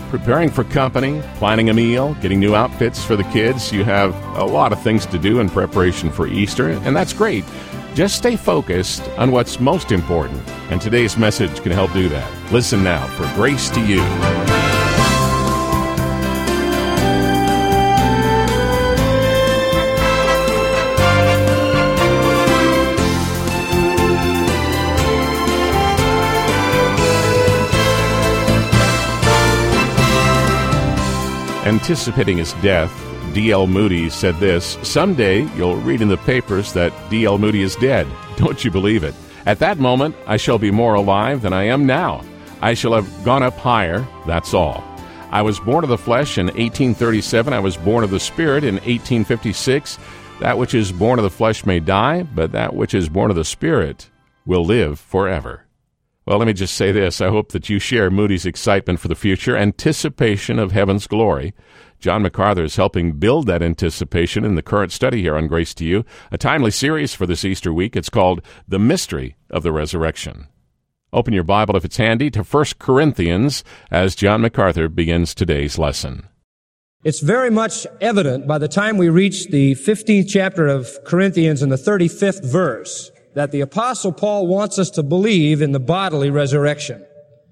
preparing for company, planning a meal, getting new outfits for the kids. You have a lot of things to do in preparation for Easter, and that's great. Just stay focused on what's most important, and today's message can help do that. Listen now for Grace to You. Anticipating his death, D.L. Moody said this, "Someday you'll read in the papers that D.L. Moody is dead. Don't you believe it? At that moment, I shall be more alive than I am now. I shall have gone up higher, that's all. I was born of the flesh in 1837. I was born of the Spirit in 1856. That which is born of the flesh may die, but that which is born of the Spirit will live forever." Well, let me just say this. I hope that you share Moody's excitement for the future, anticipation of heaven's glory. John MacArthur is helping build that anticipation in the current study here on Grace to You, a timely series for this Easter week. It's called The Mystery of the Resurrection. Open your Bible, if it's handy, to 1 Corinthians as John MacArthur begins today's lesson. It's very much evident by the time we reach the 15th chapter of Corinthians and the 35th verse that the Apostle Paul wants us to believe in the bodily resurrection.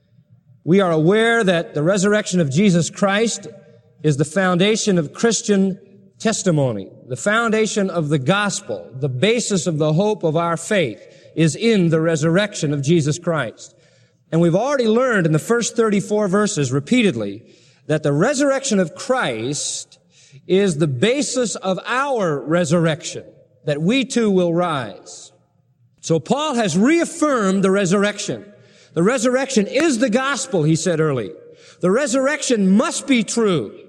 We are aware that the resurrection of Jesus Christ is the foundation of Christian testimony, the foundation of the gospel, the basis of the hope of our faith is in the resurrection of Jesus Christ. And we've already learned in the first 34 verses repeatedly that the resurrection of Christ is the basis of our resurrection, that we too will rise. So Paul has reaffirmed the resurrection. The resurrection is the gospel, he said earlier. The resurrection must be true.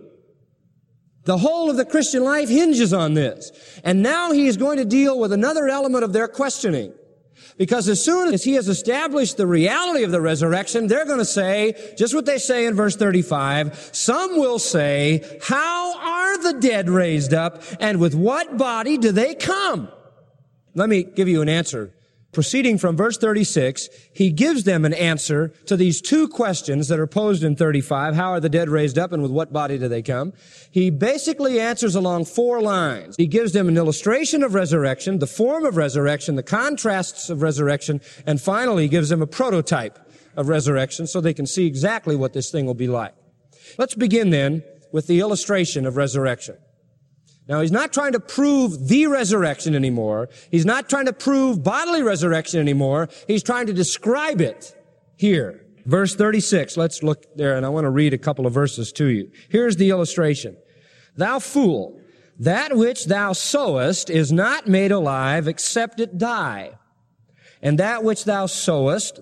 The whole of the Christian life hinges on this. And now he is going to deal with another element of their questioning. Because as soon as he has established the reality of the resurrection, they're going to say, just what they say in verse 35, some will say, how are the dead raised up, and with what body do they come? Let me give you an answer. Proceeding from verse 36, he gives them an answer to these two questions that are posed in 35. How are the dead raised up, and with what body do they come? He basically answers along four lines. He gives them an illustration of resurrection, the form of resurrection, the contrasts of resurrection, and finally he gives them a prototype of resurrection so they can see exactly what this thing will be like. Let's begin then with the illustration of resurrection. Now, he's not trying to prove the resurrection anymore. He's not trying to prove bodily resurrection anymore. He's trying to describe it here. Verse 36, let's look there, and I want to read a couple of verses to you. Here's the illustration. Thou fool, that which thou sowest is not made alive except it die. And that which thou sowest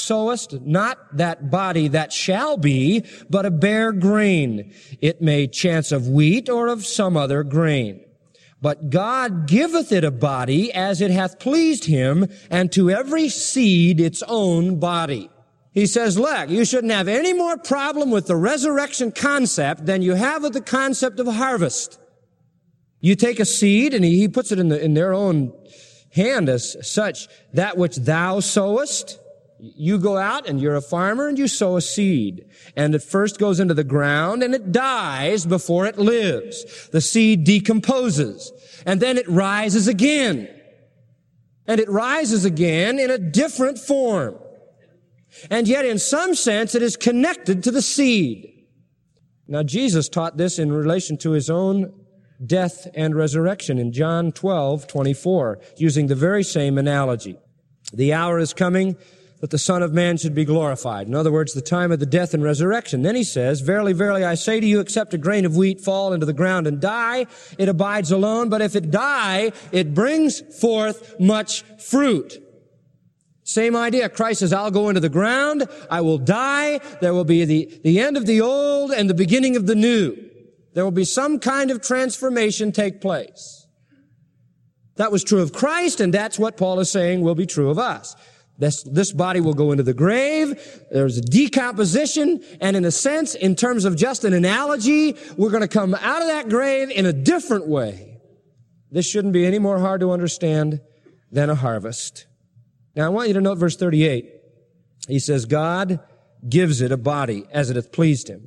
not that body that shall be, but a bare grain. It may chance of wheat or of some other grain. But God giveth it a body as it hath pleased him, and to every seed its own body. He says, look, you shouldn't have any more problem with the resurrection concept than you have with the concept of harvest. You take a seed, and he puts it in their own hand as such, that which thou sowest, you go out and you're a farmer and you sow a seed. And it first goes into the ground and it dies before it lives. The seed decomposes and then it rises again. And it rises again in a different form. And yet in some sense it is connected to the seed. Now Jesus taught this in relation to his own death and resurrection in John 12:24, using the very same analogy. The hour is coming that the Son of Man should be glorified. In other words, the time of the death and resurrection. Then he says, verily, verily, I say to you, except a grain of wheat fall into the ground and die, it abides alone. But if it die, it brings forth much fruit. Same idea. Christ says, I'll go into the ground, I will die, there will be the end of the old and the beginning of the new. There will be some kind of transformation take place. That was true of Christ, and that's what Paul is saying will be true of us. This body will go into the grave. There's a decomposition, and in a sense, in terms of just an analogy, we're going to come out of that grave in a different way. This shouldn't be any more hard to understand than a harvest. Now, I want you to note verse 38. He says, God gives it a body as it hath pleased him.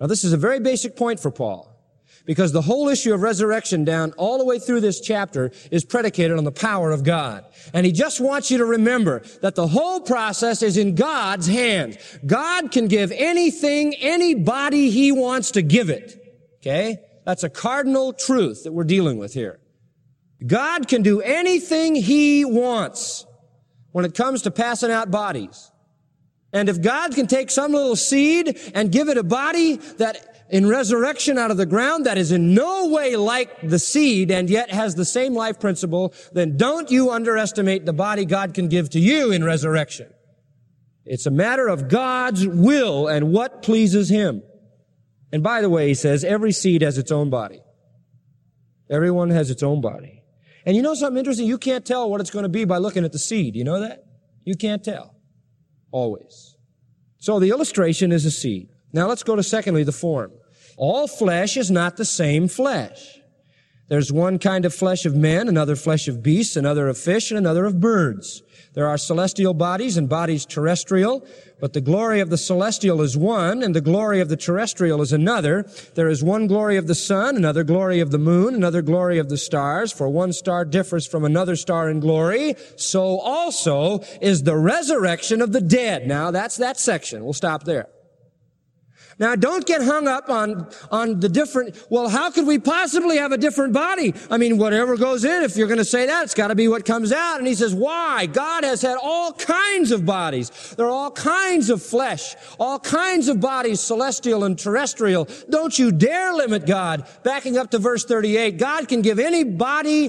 Now, this is a very basic point for Paul, because the whole issue of resurrection down all the way through this chapter is predicated on the power of God. And he just wants you to remember that the whole process is in God's hands. God can give anything, anybody he wants to give it. Okay? That's a cardinal truth that we're dealing with here. God can do anything he wants when it comes to passing out bodies. And if God can take some little seed and give it a body that in resurrection out of the ground that is in no way like the seed and yet has the same life principle, then don't you underestimate the body God can give to you in resurrection. It's a matter of God's will and what pleases him. And by the way, he says, every seed has its own body. Everyone has its own body. And you know something interesting? You can't tell what it's going to be by looking at the seed. You know that? You can't tell. Always. So the illustration is a seed. Now let's go to secondly, the form. All flesh is not the same flesh. There's one kind of flesh of men, another flesh of beasts, another of fish, and another of birds. There are celestial bodies and bodies terrestrial, but the glory of the celestial is one, and the glory of the terrestrial is another. There is one glory of the sun, another glory of the moon, another glory of the stars, for one star differs from another star in glory. So also is the resurrection of the dead. Now, that's that section. We'll stop there. Now, don't get hung up on the different, well, how could we possibly have a different body? I mean, whatever goes in, if you're going to say that, it's got to be what comes out. And he says, why? God has had all kinds of bodies. There are all kinds of flesh, all kinds of bodies, celestial and terrestrial. Don't you dare limit God. Backing up to verse 38, God can give any body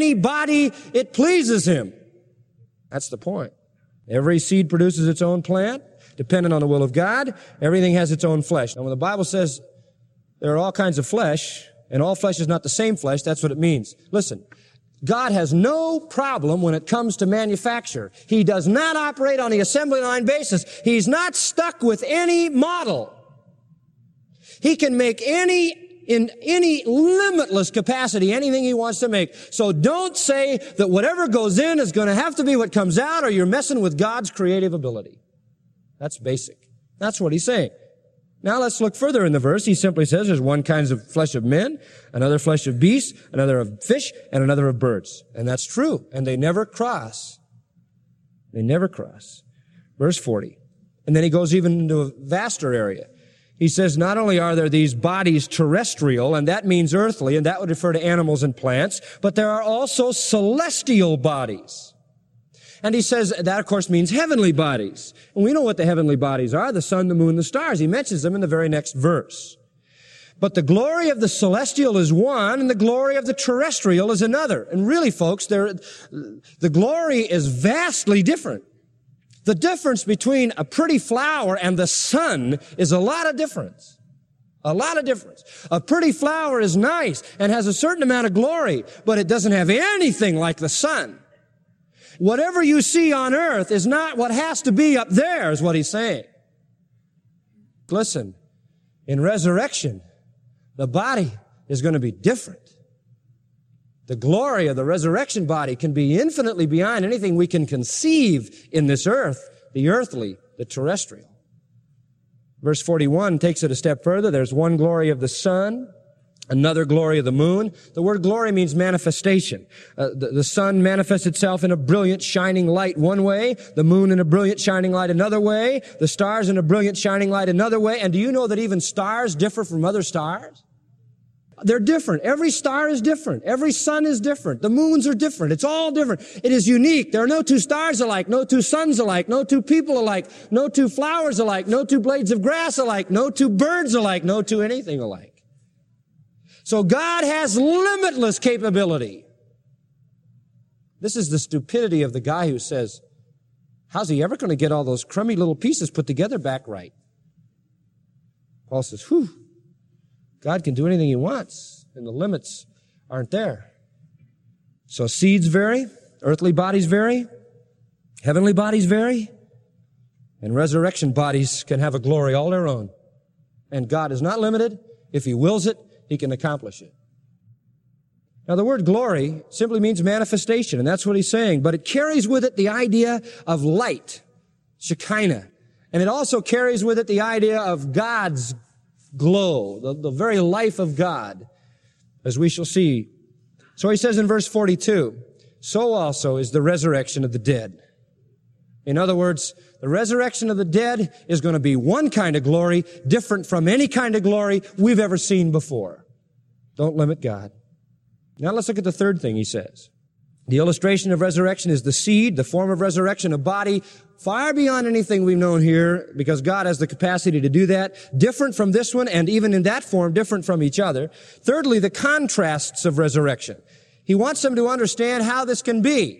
it pleases him. That's the point. Every seed produces its own plant. Dependent on the will of God, everything has its own flesh. Now, when the Bible says there are all kinds of flesh, and all flesh is not the same flesh, that's what it means. Listen, God has no problem when it comes to manufacture. He does not operate on the assembly line basis. He's not stuck with any model. He can make in any limitless capacity, anything he wants to make. So don't say that whatever goes in is going to have to be what comes out, or you're messing with God's creative ability. That's basic. That's what he's saying. Now let's look further in the verse. He simply says there's one kind of flesh of men, another flesh of beasts, another of fish, and another of birds. And that's true. And they never cross. They never cross. Verse 40. And then he goes even into a vaster area. He says not only are there these bodies terrestrial, and that means earthly, and that would refer to animals and plants, but there are also celestial bodies. And he says that, of course, means heavenly bodies. And we know what the heavenly bodies are, the sun, the moon, the stars. He mentions them in the very next verse. But the glory of the celestial is one, and the glory of the terrestrial is another. And really, folks, the glory is vastly different. The difference between a pretty flower and the sun is a lot of difference. A lot of difference. A pretty flower is nice and has a certain amount of glory, but it doesn't have anything like the sun. Whatever you see on earth is not what has to be up there, is what he's saying. Listen, in resurrection, the body is going to be different. The glory of the resurrection body can be infinitely beyond anything we can conceive in this earth, the earthly, the terrestrial. Verse 41 takes it a step further. There's one glory of the sun, another glory of the moon. The word glory means manifestation. The sun manifests itself in a brilliant shining light one way, the moon in a brilliant shining light another way, the stars in a brilliant shining light another way. And do you know that even stars differ from other stars? They're different. Every star is different. Every sun is different. The moons are different. It's all different. It is unique. There are no two stars alike, no two suns alike, no two people alike, no two flowers alike, no two blades of grass alike, no two birds alike, no two anything alike. So God has limitless capability. This is the stupidity of the guy who says, how's he ever going to get all those crummy little pieces put together back right? Paul says, whew, God can do anything he wants, and the limits aren't there. So seeds vary, earthly bodies vary, heavenly bodies vary, and resurrection bodies can have a glory all their own. And God is not limited. If he wills it, he can accomplish it. Now, the word glory simply means manifestation, and that's what he's saying. But it carries with it the idea of light, Shekinah. And it also carries with it the idea of God's glow, the very life of God, as we shall see. So he says in verse 42, so also is the resurrection of the dead. In other words, the resurrection of the dead is going to be one kind of glory, different from any kind of glory we've ever seen before. Don't limit God. Now let's look at the third thing he says. The illustration of resurrection is the seed, the form of resurrection, a body far beyond anything we've known here, because God has the capacity to do that, different from this one, and even in that form, different from each other. Thirdly, the contrasts of resurrection. He wants them to understand how this can be.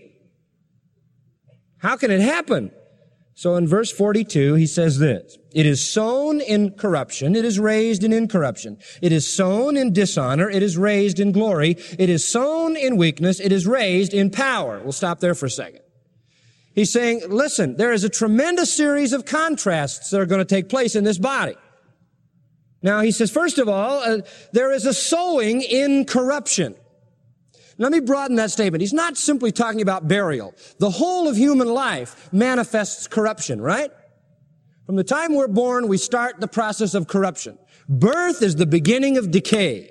How can it happen? So in verse 42, he says this, it is sown in corruption, it is raised in incorruption. It is sown in dishonor, it is raised in glory. It is sown in weakness, it is raised in power. We'll stop there for a second. He's saying, listen, there is a tremendous series of contrasts that are going to take place in this body. Now, he says, first of all, there is a sowing in corruption. Let me broaden that statement. He's not simply talking about burial. The whole of human life manifests corruption, right? From the time we're born, we start the process of corruption. Birth is the beginning of decay.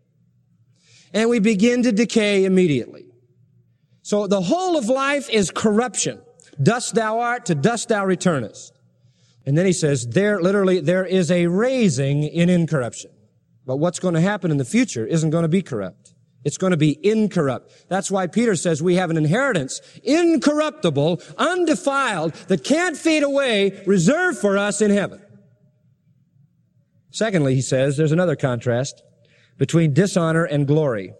And we begin to decay immediately. So the whole of life is corruption. Dust thou art, to dust thou returnest. And then he says, there is a raising in incorruption. But what's going to happen in the future isn't going to be corrupt. It's going to be incorrupt. That's why Peter says we have an inheritance, incorruptible, undefiled, that can't fade away, reserved for us in heaven. Secondly, he says, there's another contrast between dishonor and glory.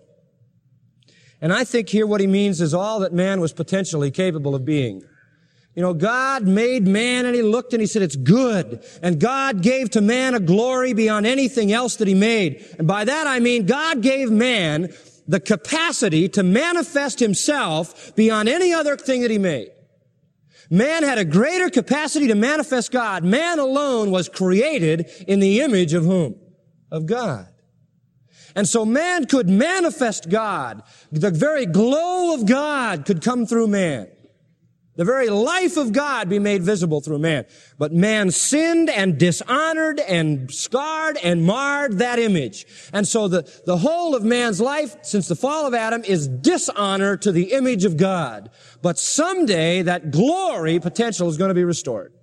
And I think here what he means is all that man was potentially capable of being. You know, God made man and he looked and he said, it's good. And God gave to man a glory beyond anything else that he made. And by that I mean God gave man the capacity to manifest himself beyond any other thing that he made. Man had a greater capacity to manifest God. Man alone was created in the image of whom? Of God. And so man could manifest God. The very glow of God could come through man. The very life of God be made visible through man. But man sinned and dishonored and scarred and marred that image. And so the whole of man's life since the fall of Adam is dishonor to the image of God. But someday that glory potential is going to be restored.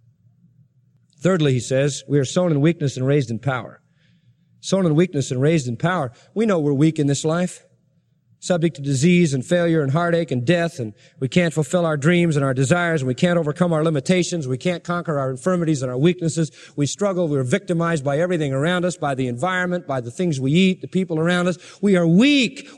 Thirdly, he says, we are sown in weakness and raised in power. Sown in weakness and raised in power. We know we're weak in this life. Subject to disease and failure and heartache and death, and we can't fulfill our dreams and our desires, and we can't overcome our limitations, we can't conquer our infirmities and our weaknesses. We struggle, we're victimized by everything around us, by the environment, by the things we eat, the people around us. We are weak.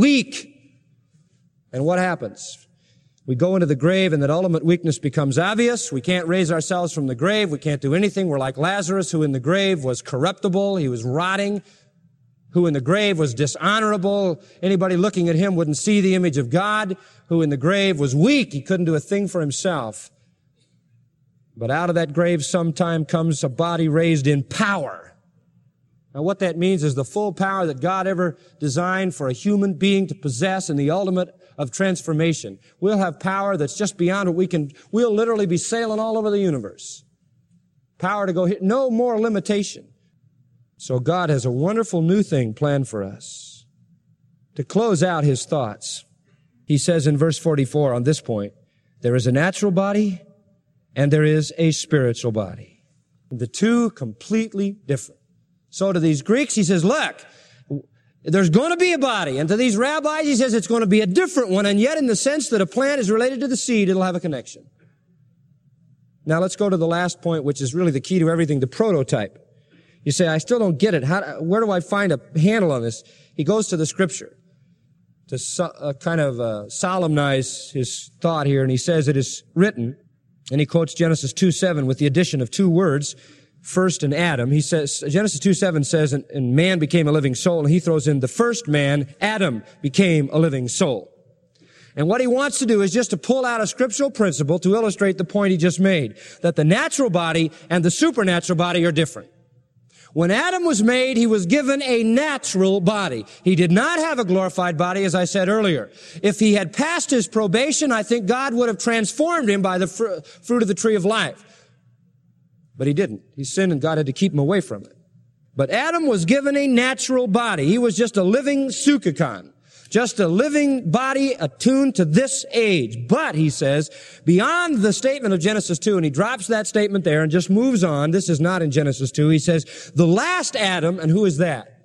And what happens? We go into the grave and that ultimate weakness becomes obvious. We can't raise ourselves from the grave. We can't do anything. We're like Lazarus, who in the grave was corruptible. He was rotting. Who in the grave was dishonorable. Anybody looking at him wouldn't see the image of God. Who in the grave was weak. He couldn't do a thing for himself. But out of that grave sometime comes a body raised in power. Now what that means is the full power that God ever designed for a human being to possess in the ultimate of transformation. We'll have power that's just beyond what we can. We'll literally be sailing all over the universe. Power to go here. No more limitation. So God has a wonderful new thing planned for us. To close out his thoughts, he says in verse 44 on this point, there is a natural body and there is a spiritual body. The two completely different. So to these Greeks, he says, look, there's going to be a body. And to these rabbis, he says it's going to be a different one. And yet in the sense that a plant is related to the seed, it'll have a connection. Now let's go to the last point, which is really the key to everything, the prototype. You say, I still don't get it. Where do I find a handle on this? He goes to the Scripture to kind of solemnize his thought here, and he says it is written, and he quotes Genesis 2:7 with the addition of two words, first and Adam. He says, Genesis 2:7 says, and man became a living soul, and he throws in the first man, Adam, became a living soul. And what he wants to do is just to pull out a scriptural principle to illustrate the point he just made, that the natural body and the supernatural body are different. When Adam was made, he was given a natural body. He did not have a glorified body, as I said earlier. If he had passed his probation, I think God would have transformed him by the fruit of the tree of life. But he didn't. He sinned and God had to keep him away from it. But Adam was given a natural body. He was just a living sukkakon, just a living body attuned to this age. But, he says, beyond the statement of Genesis 2, and he drops that statement there and just moves on. This is not in Genesis 2. He says, the last Adam, and who is that?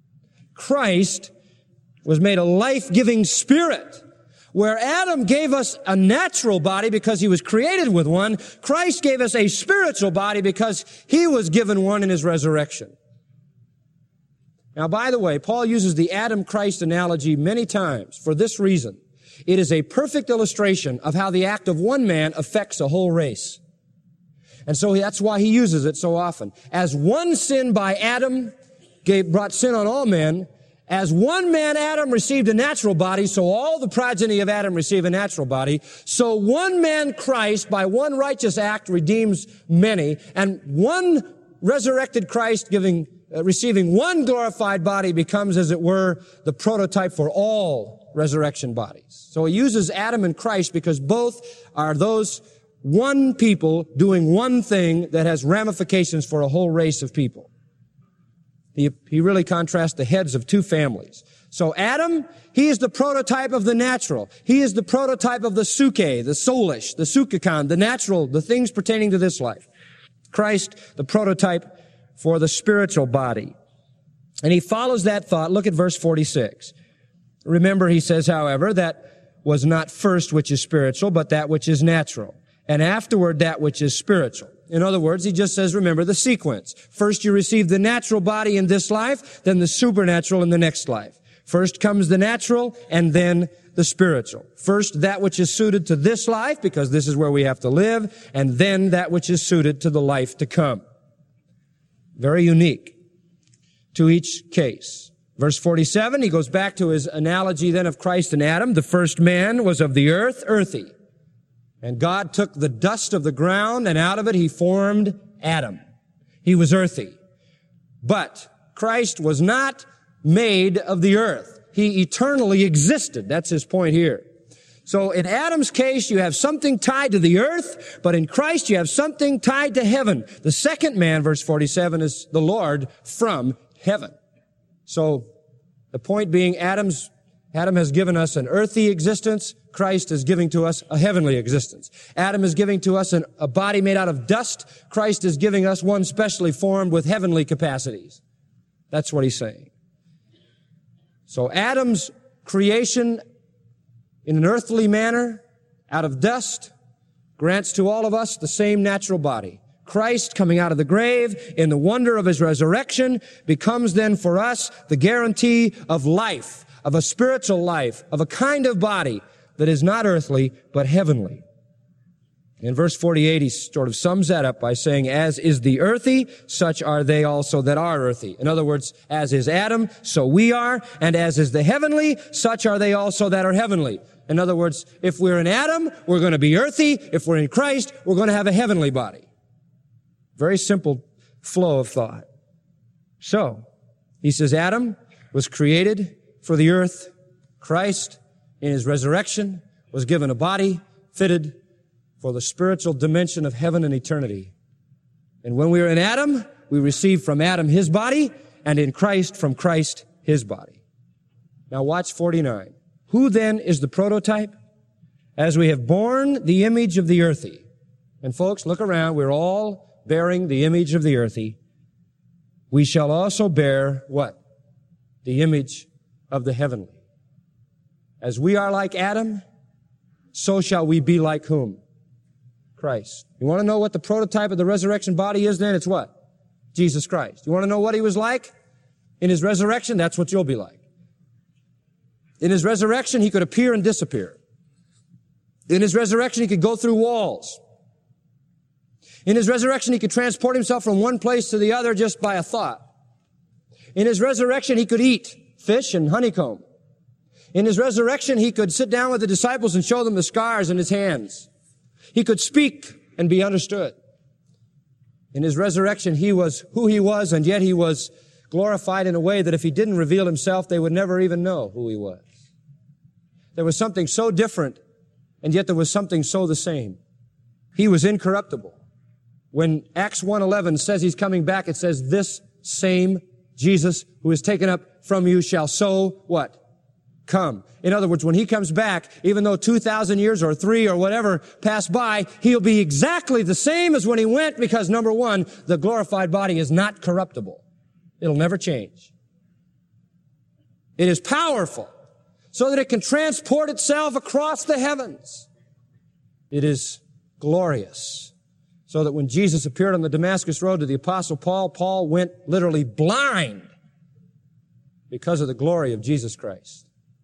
Christ was made a life-giving spirit. Where Adam gave us a natural body because he was created with one, Christ gave us a spiritual body because he was given one in his resurrection. Now, by the way, Paul uses the Adam-Christ analogy many times for this reason. It is a perfect illustration of how the act of one man affects a whole race. And so that's why he uses it so often. As one sin by Adam brought sin on all men, as one man, Adam, received a natural body, so all the progeny of Adam receive a natural body. So one man, Christ, by one righteous act, redeems many. And one resurrected Christ receiving one glorified body becomes, as it were, the prototype for all resurrection bodies. So he uses Adam and Christ because both are those one people doing one thing that has ramifications for a whole race of people. He really contrasts the heads of two families. So Adam, he is the prototype of the natural. He is the prototype of the suke, the soulish, the sukkakon, the natural, the things pertaining to this life. Christ, the prototype for the spiritual body. And he follows that thought. Look at verse 46. Remember, he says, however, that was not first which is spiritual, but that which is natural. And afterward, that which is spiritual. In other words, he just says, remember the sequence. First you receive the natural body in this life, then the supernatural in the next life. First comes the natural, and then the spiritual. First that which is suited to this life, because this is where we have to live, and then that which is suited to the life to come. Very unique to each case. Verse 47, he goes back to his analogy then of Christ and Adam. The first man was of the earth, earthy. And God took the dust of the ground, and out of it he formed Adam. He was earthy. But Christ was not made of the earth. He eternally existed. That's his point here. So in Adam's case, you have something tied to the earth, but in Christ you have something tied to heaven. The second man, verse 47, is the Lord from heaven. So the point being, Adam has given us an earthly existence. Christ is giving to us a heavenly existence. Adam is giving to us a body made out of dust. Christ is giving us one specially formed with heavenly capacities. That's what he's saying. So Adam's creation in an earthly manner, out of dust, grants to all of us the same natural body. Christ, coming out of the grave in the wonder of his resurrection, becomes then for us the guarantee of life, of a spiritual life, of a kind of body that is not earthly, but heavenly. In verse 48, he sort of sums that up by saying, as is the earthy, such are they also that are earthy. In other words, as is Adam, so we are, and as is the heavenly, such are they also that are heavenly. In other words, if we're in Adam, we're going to be earthy. If we're in Christ, we're going to have a heavenly body. Very simple flow of thought. So, he says Adam was created for the earth. Christ, in his resurrection, was given a body fitted for the spiritual dimension of heaven and eternity. And when we are in Adam, we receive from Adam his body, and in Christ from Christ his body. Now watch 49. Who then is the prototype? As we have borne the image of the earthy. And folks, look around. We're all bearing the image of the earthy. We shall also bear what? The image of the heavenly. As we are like Adam, so shall we be like whom? Christ. You want to know what the prototype of the resurrection body is then? It's what? Jesus Christ. You want to know what he was like? In his resurrection, that's what you'll be like. In his resurrection, he could appear and disappear. In his resurrection, he could go through walls. In his resurrection, he could transport himself from one place to the other just by a thought. In his resurrection, he could eat fish and honeycomb. In his resurrection, he could sit down with the disciples and show them the scars in his hands. He could speak and be understood. In his resurrection, he was who he was, and yet he was glorified in a way that if he didn't reveal himself, they would never even know who he was. There was something so different, and yet there was something so the same. He was incorruptible. When Acts 1:11 says he's coming back, it says this same Jesus who is taken up from you shall so, what? Come. In other words, when he comes back, even though 2,000 years or 3 or whatever pass by, he'll be exactly the same as when he went because, number one, the glorified body is not corruptible. It'll never change. It is powerful so that it can transport itself across the heavens. It is glorious so that when Jesus appeared on the Damascus Road to the Apostle Paul, Paul went literally blind because of the glory of Jesus Christ.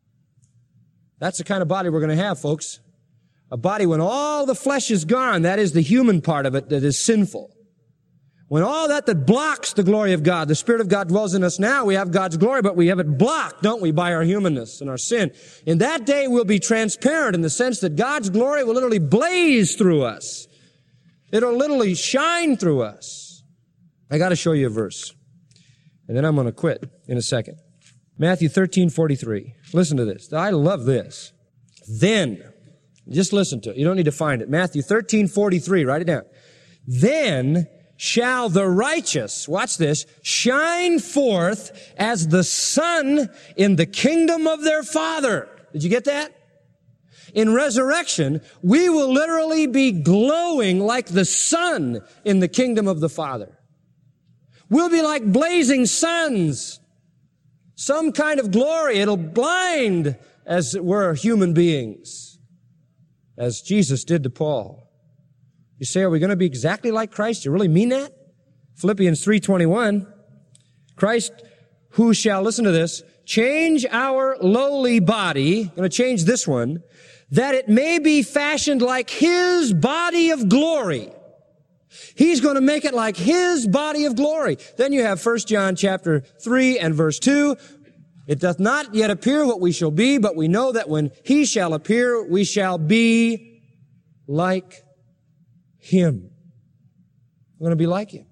That's the kind of body we're going to have, folks. A body when all the flesh is gone, that is the human part of it that is sinful. When all that blocks the glory of God, the Spirit of God dwells in us now, we have God's glory, but we have it blocked, don't we, by our humanness and our sin. In that day, we'll be transparent in the sense that God's glory will literally blaze through us. It'll literally shine through us. I got to show you a verse, and then I'm going to quit in a second. Matthew 13:43. Listen to this. I love this. Then, just listen to it. You don't need to find it. Matthew 13:43. Write it down. Then shall the righteous, watch this, shine forth as the sun in the kingdom of their Father. Did you get that? In resurrection, we will literally be glowing like the sun in the kingdom of the Father. We'll be like blazing suns. Some kind of glory. It'll blind, as it were, human beings, as Jesus did to Paul. You say, are we going to be exactly like Christ? You really mean that? Philippians 3:21. Christ, who shall, listen to this, change our lowly body, going to change this one, that it may be fashioned like his body of glory. He's going to make it like his body of glory. Then you have 1 John chapter 3 and verse 2. It doth not yet appear what we shall be, but we know that when he shall appear, we shall be like him. We're going to be like him.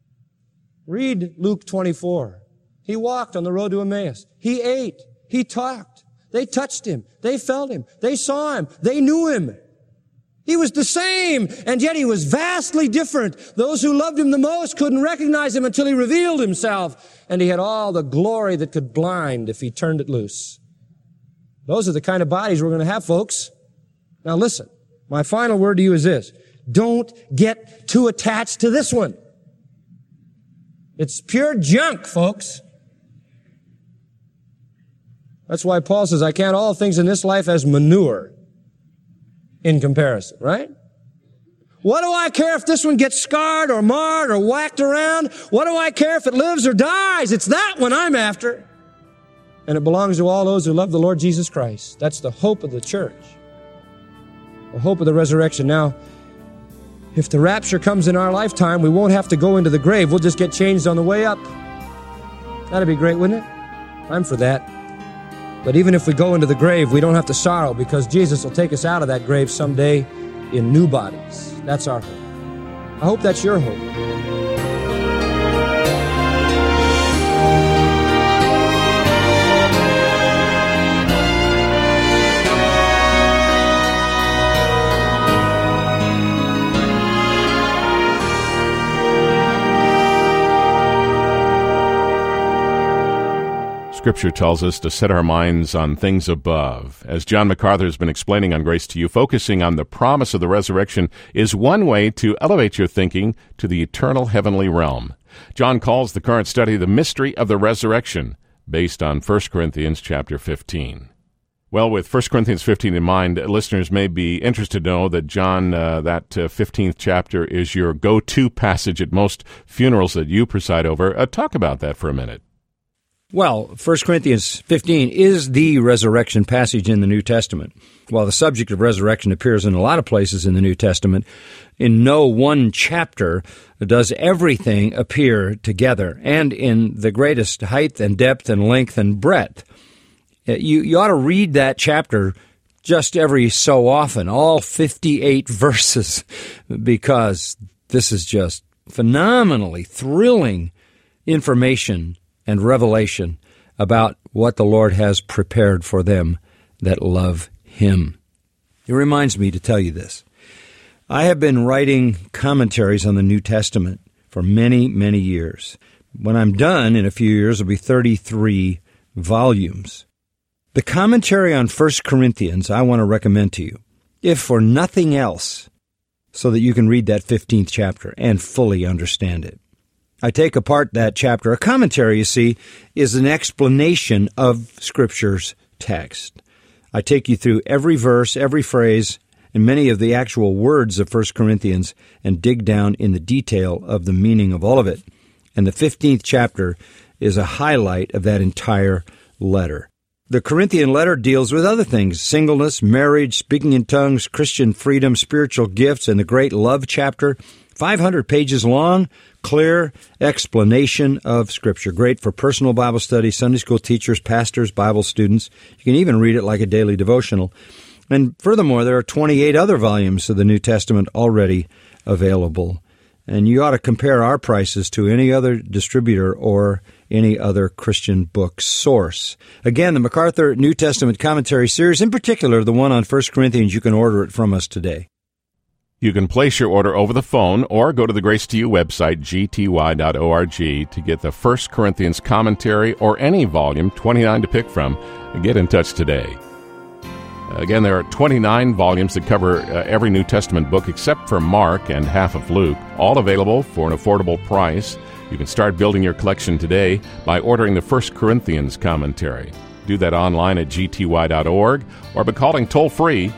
Read Luke 24. He walked on the road to Emmaus. He ate. He talked. They touched him. They felt him. They saw him. They knew him. He was the same, and yet he was vastly different. Those who loved him the most couldn't recognize him until he revealed himself, and he had all the glory that could blind if he turned it loose. Those are the kind of bodies we're going to have, folks. Now listen, my final word to you is this. Don't get too attached to this one. It's pure junk, folks. That's why Paul says, I count all things in this life as manure in comparison, right? What do I care if this one gets scarred or marred or whacked around? What do I care if it lives or dies? It's that one I'm after. And it belongs to all those who love the Lord Jesus Christ. That's the hope of the church. The hope of the resurrection. Now, if the rapture comes in our lifetime, we won't have to go into the grave. We'll just get changed on the way up. That'd be great, wouldn't it? I'm for that. But even if we go into the grave, we don't have to sorrow because Jesus will take us out of that grave someday in new bodies. That's our hope. I hope that's your hope. Scripture tells us to set our minds on things above. As John MacArthur has been explaining on Grace to You, focusing on the promise of the resurrection is one way to elevate your thinking to the eternal heavenly realm. John calls the current study the mystery of the resurrection, based on 1 Corinthians chapter 15. Well, with 1 Corinthians 15 in mind, listeners may be interested to know that John, that 15th chapter is your go-to passage at most funerals that you preside over. Talk about that for a minute. Well, 1 Corinthians 15 is the resurrection passage in the New Testament. While the subject of resurrection appears in a lot of places in the New Testament, in no one chapter does everything appear together, and in the greatest height and depth and length and breadth. You ought to read that chapter just every so often, all 58 verses, because this is just phenomenally thrilling information and revelation about what the Lord has prepared for them that love Him. It reminds me to tell you this. I have been writing commentaries on the New Testament for many, many years. When I'm done in a few years, it'll be 33 volumes. The commentary on 1 Corinthians I want to recommend to you, if for nothing else, so that you can read that 15th chapter and fully understand it. I take apart that chapter. A commentary, you see, is an explanation of Scripture's text. I take you through every verse, every phrase, and many of the actual words of 1 Corinthians and dig down in the detail of the meaning of all of it. And the 15th chapter is a highlight of that entire letter. The Corinthian letter deals with other things: singleness, marriage, speaking in tongues, Christian freedom, spiritual gifts, and the great love chapter. 500 pages long, clear explanation of Scripture. Great for personal Bible study, Sunday school teachers, pastors, Bible students. You can even read it like a daily devotional. And furthermore, there are 28 other volumes of the New Testament already available. And you ought to compare our prices to any other distributor or any other Christian book source. Again, the MacArthur New Testament Commentary Series, in particular the one on 1 Corinthians, you can order it from us today. You can place your order over the phone or go to the Grace to You website, gty.org, to get the 1 Corinthians commentary or any volume, 29 to pick from, and get in touch today. Again, there are 29 volumes that cover every New Testament book except for Mark and half of Luke, all available for an affordable price. You can start building your collection today by ordering the 1 Corinthians commentary. Do that online at gty.org or by calling toll-free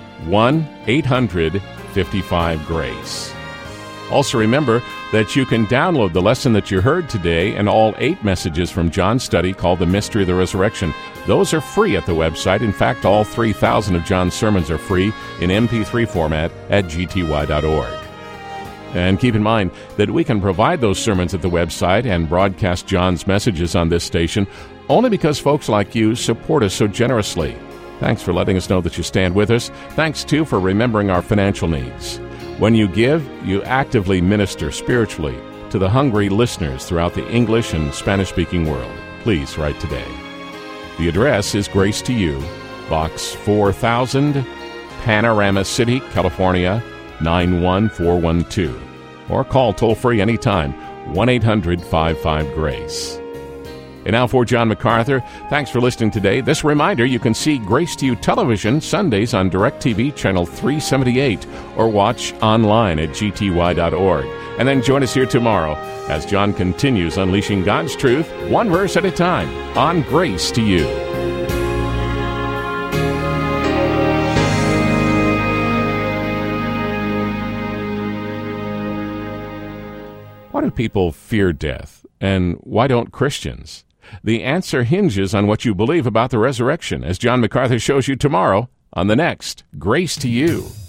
1-800-55-GRACE. Also remember that you can download the lesson that you heard today and all 8 messages from John's study called The Mystery of the Resurrection. Those are free at the website. In fact, all 3,000 of John's sermons are free in MP3 format at gty.org. And keep in mind that we can provide those sermons at the website and broadcast John's messages on this station only because folks like you support us so generously. Thanks for letting us know that you stand with us. Thanks, too, for remembering our financial needs. When you give, you actively minister spiritually to the hungry listeners throughout the English and Spanish-speaking world. Please write today. The address is Grace to You, Box 4000, Panorama City, California, 91412. Or call toll-free anytime, 1-800-55-GRACE. And now for John MacArthur, thanks for listening today. This reminder, you can see Grace to You television Sundays on DirecTV channel 378 or watch online at gty.org. And then join us here tomorrow as John continues unleashing God's truth, one verse at a time, on Grace to You. Why do people fear death? And why don't Christians? The answer hinges on what you believe about the resurrection, as John MacArthur shows you tomorrow on the next Grace to You.